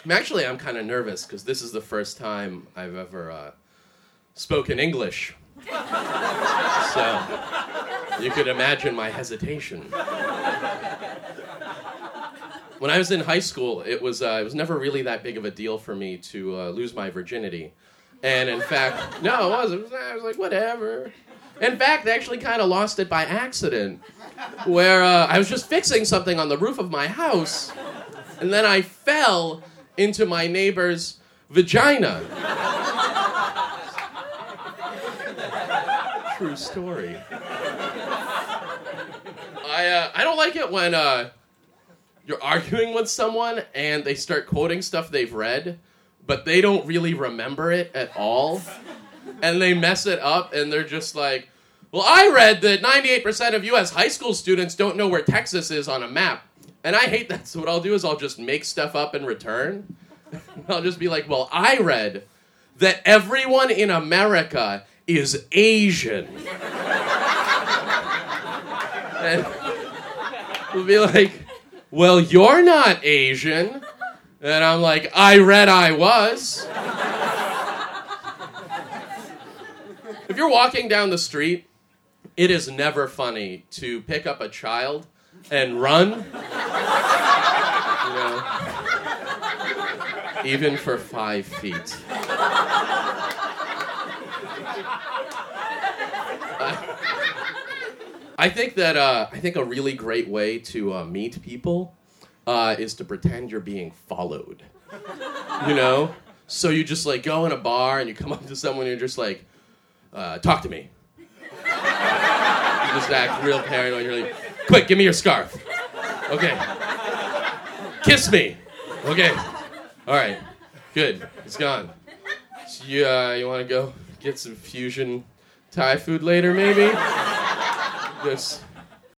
I'm kind of nervous because this is the first time I've ever spoken English. So you could imagine my hesitation. When I was in high school, it was never really that big of a deal for me to lose my virginity. And in fact, no, it wasn't. I was like, whatever. In fact, I actually kind of lost it by accident, where I was just fixing something on the roof of my house, and then I fell into my neighbor's vagina. True story. I don't like it when you're arguing with someone and they start quoting stuff they've read, but they don't really remember it at all. And they mess it up and they're just like, well, I read that 98% of U.S. high school students don't know where Texas is on a map. And I hate that, so what I'll do is I'll just make stuff up in return. I'll just be like, well, I read that everyone in America is Asian. And we'll be like, well, you're not Asian. And I'm like, I read I was. If you're walking down the street, it is never funny to pick up a child and run. You know, even for 5 feet. I think a really great way to meet people is to pretend you're being followed. You know? So you just like go in a bar and you come up to someone and you're just like, talk to me. You just act real paranoid. You're like, quick, give me your scarf. Okay. Kiss me. Okay. All right. Good. It's gone. So you want to go get some fusion Thai food later, maybe? Just